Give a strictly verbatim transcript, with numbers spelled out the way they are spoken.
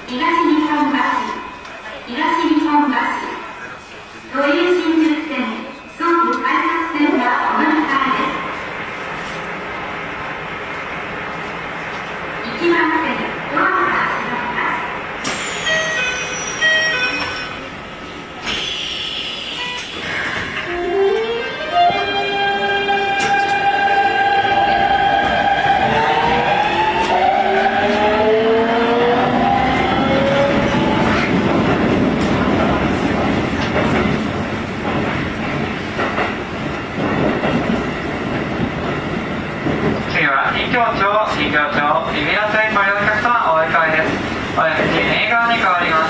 東日本橋、東日本橋、都営新宿線、総武快速線がお乗り換えです。いちばん線、ドアが閉まります。 二京町、二京町、耳の線ご利用のお客様、お乗り換えです。おやめに映画に変わります。